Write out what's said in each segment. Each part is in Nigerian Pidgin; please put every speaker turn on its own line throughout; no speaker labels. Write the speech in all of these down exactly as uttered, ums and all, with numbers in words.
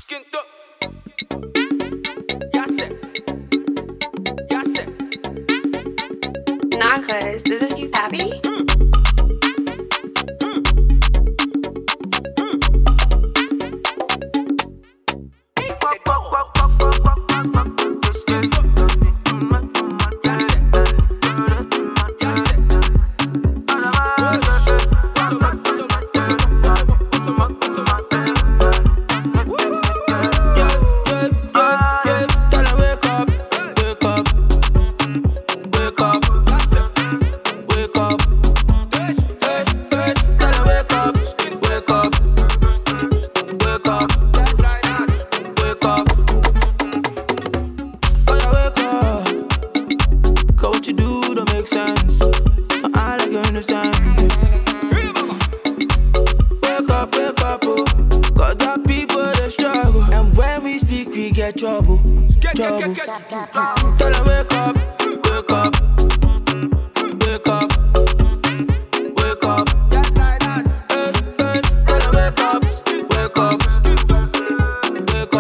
Skinto. Yasse. Yasse.
Nah, cuz, is this you, Pappy?
Trouble, trouble. Tell her wake up, wake up, wake up, wake up. Just like that. Hey, hey. Tell her wake up, wake up, wake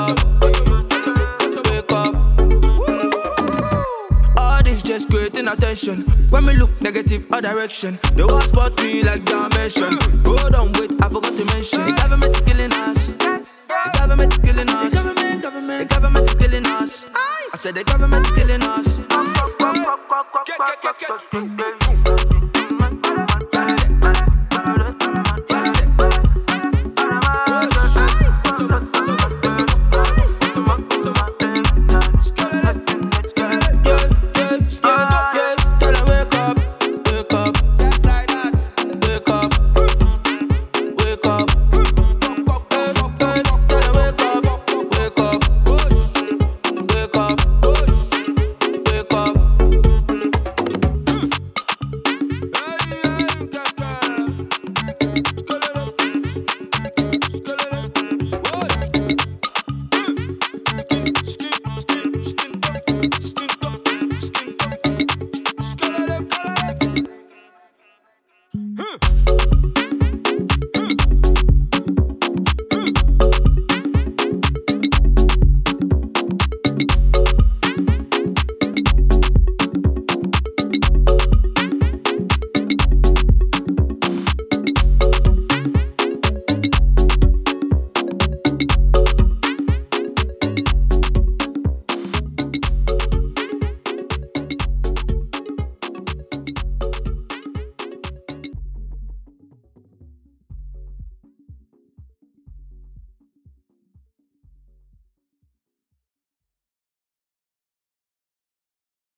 up, wake up. All this just creating attention. When we look negative or direction, they want spot me like dimension. Hold on, wait, I forgot to mention. The government is killing us. The government is killing us. The government, government, the government is killing us. I said the government is killing us.